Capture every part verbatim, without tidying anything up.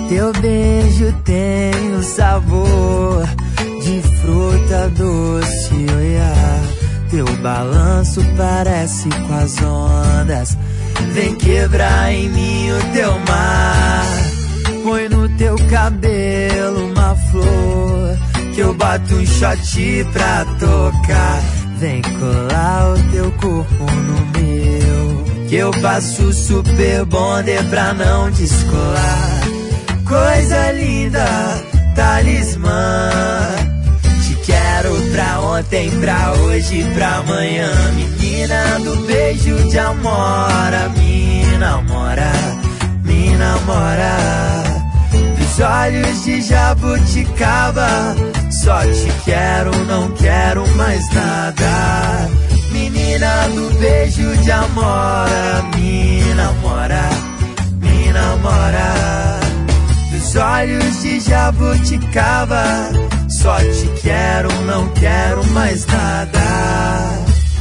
Teu beijo tem um sabor de fruta doce, olha. Teu balanço parece com as ondas. Vem quebrar em mim o teu mar. Põe no teu cabelo uma flor, que eu bato um shot pra tocar. Vem colar o teu corpo no meu, que eu passo super bonder pra não descolar. Coisa linda, talismã. Te quero pra ontem, pra hoje, pra amanhã. Menina do beijo de amora, me namora, me namora. Dos olhos de jabuticaba, só te quero, não quero mais nada. Menina do beijo de amora, me namora, me namora. Dos olhos de jabuticaba, só te quero, não quero mais nada.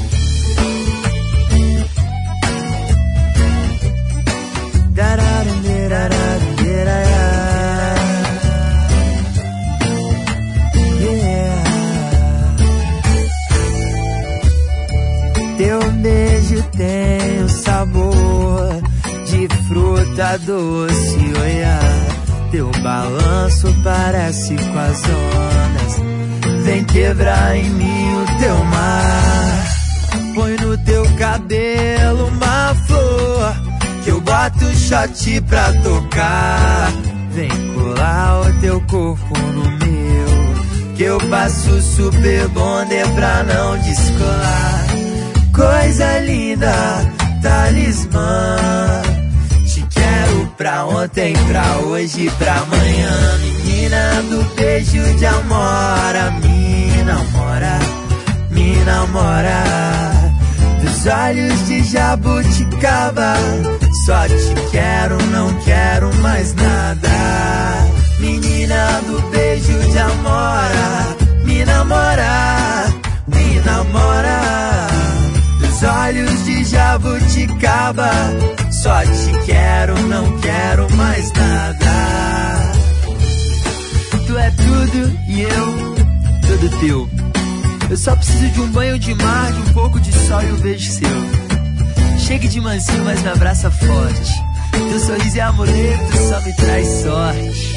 Teu beijo tem o sabor de fruta doce, olha. Teu balanço parece com as ondas. Vem quebrar em mim o teu mar. Põe no teu cabelo uma flor, que eu boto um shot pra tocar. Vem colar o teu corpo no meu, que eu passo super bonder pra não descolar. Coisa linda, talismã. Te quero pra ontem, pra hoje, pra amanhã. Menina do beijo de amora, me namora, me namora. Dos olhos de jabuticaba, só te quero, não quero mais nada. Menina do beijo de amora, me namora, me namora. Dos olhos de jabuticaba, só te quero, não quero mais nada. Tu é tudo e eu, tudo teu. Eu só preciso de um banho de mar, de um pouco de sol e um beijo seu. Chegue de mansinho, mas me abraça forte. Teu sorriso é amuleto, só me traz sorte.